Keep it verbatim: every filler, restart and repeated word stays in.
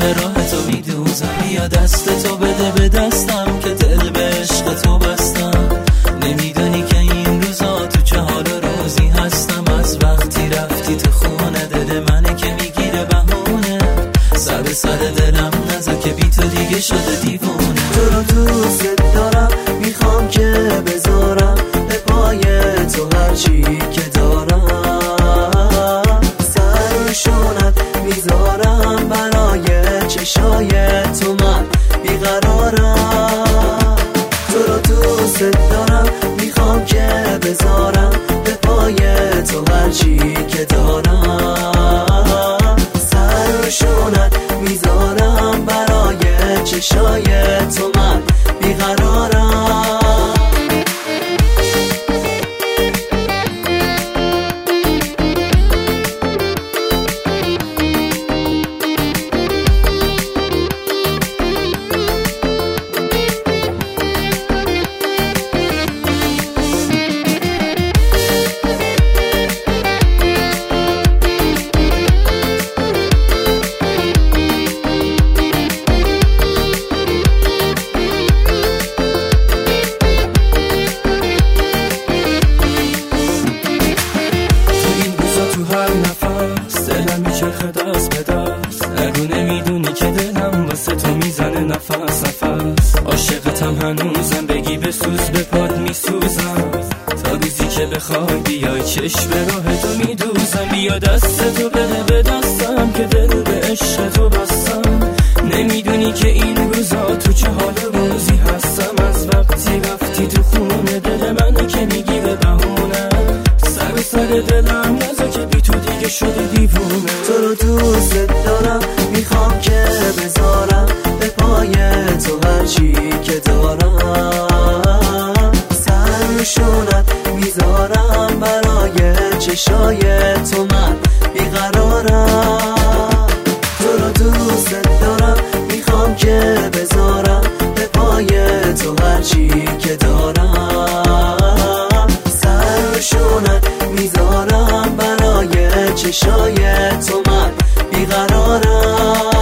به راه تو میدوزم. یا دست تو بده به دستم که دل به عشق تو بستم. نمیدونی که این روزا تو چه حال و روزی هستم. از وقتی رفتی تو خونه دل منه که میگیره بهونه. سر به سر دلم نزا که بی تو دیگه شده دیوونه. تو رو دوست دارم میخوام که بذارم به پای تو هرچی که دارم. سر روشونت میذارم برای چشای تو من بیقرارم. تو رو دوست دارم میخوام که بذارم به پای تو هرچی که دارم. سر روشونت میذارم برای چشای تو من بیقرارم. دست به دست نگو نمیدونی که دلم واسه تو میزنه نفس نفس. عاشقتم هنوزم بگی بسوز به پاد میسوزم. تا روزی که بخوای بیای چشم به راه تو میدوزم. بیا دست تو بده به دستم که دل به عشق تو بستم. نمیدونی که این روزا تو چه حال روزی هستم. از وقتی رفتی تو خونه دل منه که میگیره بهونه. سر به سر دلم نزا که بی تو دیگه شده دیوونه. تو رو دوست دارم میخوام که بذارم به پای تو هرچی که دارم. سر روشونت میذارم برای چشای تو من بیقرارم. تو رو دوست دارم میخوام که بذارم به پای تو هرچی که دارم. سر روشونت میذارم برای چشای تو من بیقرارم.